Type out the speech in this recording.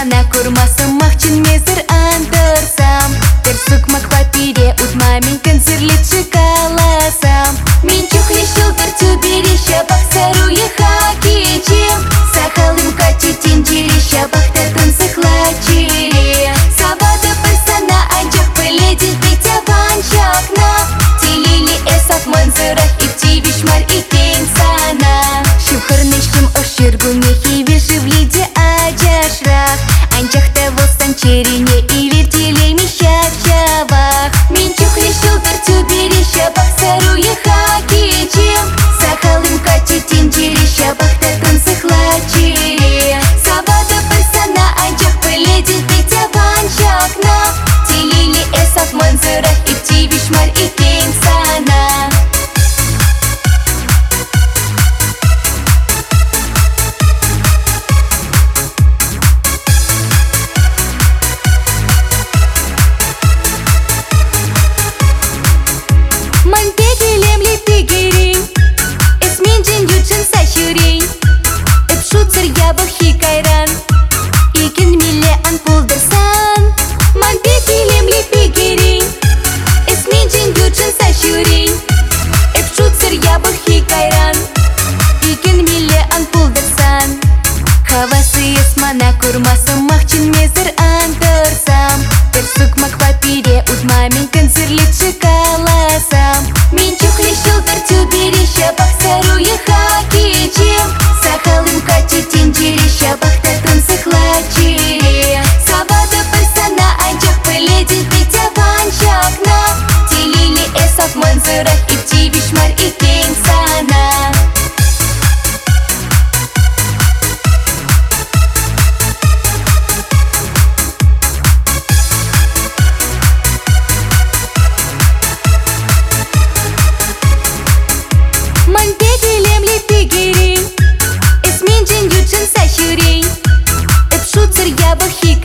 mana kurmasam maqchin mezir antirsam Tersukmak papire utmamin концерличи каласам Min чухли шулдыр тюберища бахсаруя хакичем Сахалым качи тинчерища бахтатын сыхлачире Савада пырсана анчах пыледил питя ванчакна Телили эсак манзырах ипти вишмар и тенсана Шивхырнышким оширгунехи виши в лиде аджашрах Анчах того санчерине и вертелей мищах чавах Min чухли шулдыр тюберища бахсаруя хакичем Сахалым качи тинчерища бахтатын сыхлачире Савада пырсана анчах пыледил питя ванчакна Телили эсак манзырах ипти вишмар и тенсана Манпегелем лепигерей Эсминджин юджин сашюрей Эпшуцер ябах хикайран Икин миле анпулдерсан Манпегелем лепигерей Эсминджин юджин сашюрей Эпшуцер ябах хикайран Икин миле анпулдерсан Хавасы эсмана курмасам махчин мезир антырсам Терсукмак папире утмамин концерличи каласам Min чухли шулдыр тюберища бахсаруя хакичем Сахалым качи тинчерища бахтатын сыхлачире Савада пырсана анчах пыледил питя ванчакна Телили эсак манзырах ипти вишмар и тенсана Манпегелем лепигерей Эсминджин юджин сашюрей Эпшуцер ябах